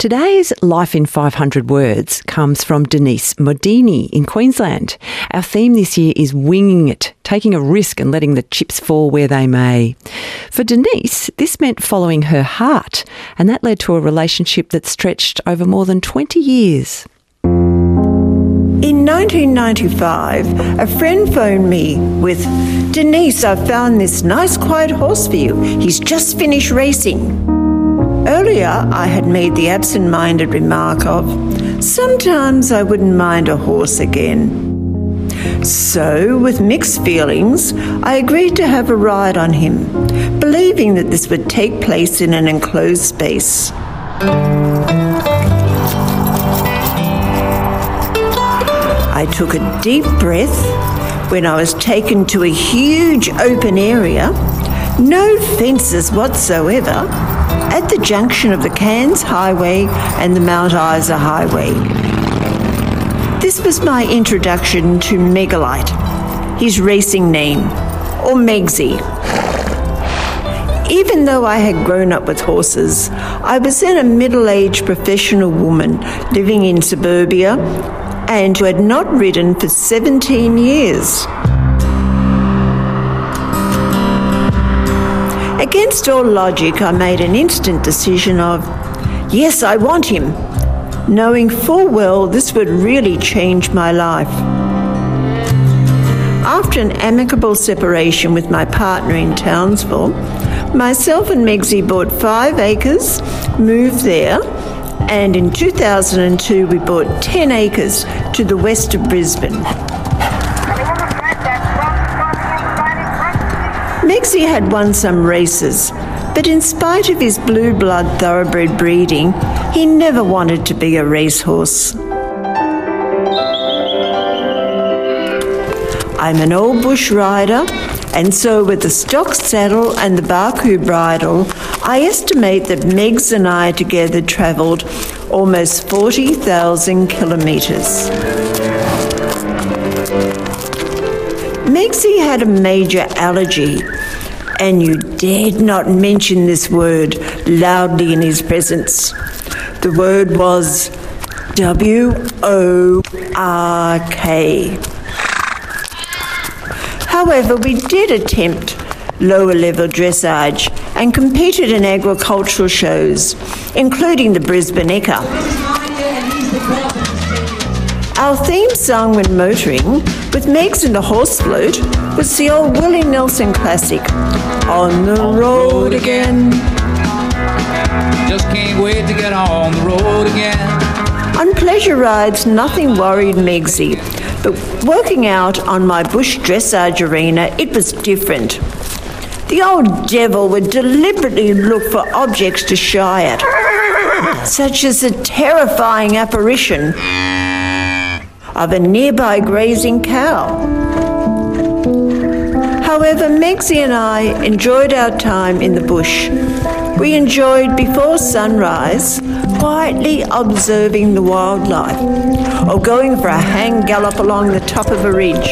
Today's Life in 500 Words comes from Denise Modini in Queensland. Our theme this year is winging it, taking a risk and letting the chips fall where they may. For Denise, this meant following her heart, and that led to a relationship that stretched over more than 20 years. In 1995, a friend phoned me with, "Denise, I've found this nice quiet horse for you. He's just finished racing." Earlier, I had made the absent-minded remark of, "Sometimes I wouldn't mind a horse again." So, with mixed feelings, I agreed to have a ride on him, believing that this would take place in an enclosed space. I took a deep breath when I was taken to a huge open area, no fences whatsoever, at the junction of the Cairns Highway and the Mount Isa Highway. This was my introduction to Megalite, his racing name, or Megsy. Even though I had grown up with horses, I was then a middle-aged professional woman living in suburbia and who had not ridden for 17 years. Against all logic, I made an instant decision of, yes, I want him, knowing full well this would really change my life. After an amicable separation with my partner in Townsville, myself and Megsy bought 5 acres, moved there, and in 2002 we bought 10 acres to the west of Brisbane. Megsy had won some races, but in spite of his blue blood thoroughbred breeding, he never wanted to be a racehorse. I'm an old bush rider, and so with the stock saddle and the Baku bridle, I estimate that Megs and I together travelled almost 40,000 kilometres. Megsy had a major allergy, and you dared not mention this word loudly in his presence. The word was W-O-R-K. However, we did attempt lower-level dressage and competed in agricultural shows, including the Brisbane Ekka. Our theme song when motoring, with Megs and the horse float, was the old Willie Nelson classic, "On the Road Again." Just can't wait to get on the road again. On pleasure rides, nothing worried Megsy, but working out on my bush dressage arena, it was different. The old devil would deliberately look for objects to shy at, such as the terrifying apparition of a nearby grazing cow. However, Megsy and I enjoyed our time in the bush. We enjoyed before sunrise, quietly observing the wildlife, or going for a hang gallop along the top of a ridge.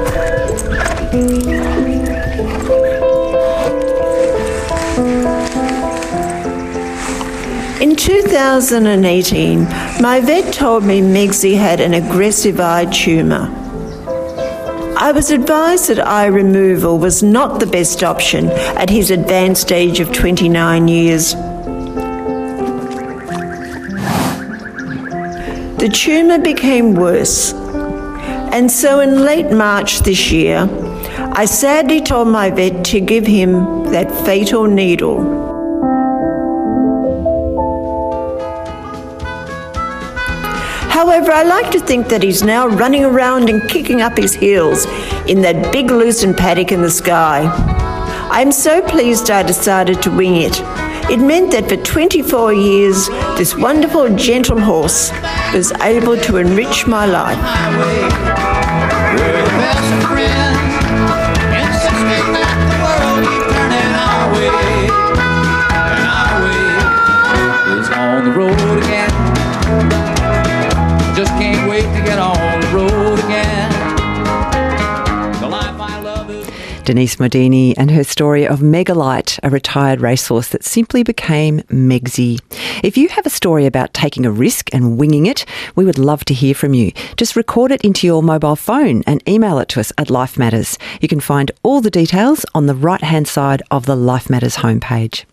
In 2018, my vet told me Megsy had an aggressive eye tumour. I was advised that eye removal was not the best option at his advanced age of 29 years. The tumour became worse, and so in late March this year, I sadly told my vet to give him that fatal needle. However, I like to think that he's now running around and kicking up his heels in that big lucerne paddock in the sky. I'm so pleased I decided to wing it. It meant that for 24 years, this wonderful, gentle horse was able to enrich my life. On the road again. Just can't wait to get on the road again. The life I love is... Denise Modini and her story of Megalite, a retired racehorse that simply became Megsy. If you have a story about taking a risk and winging it, we would love to hear from you. Just record it into your mobile phone and email it to us at Life Matters. You can find all the details on the right-hand side of the Life Matters homepage.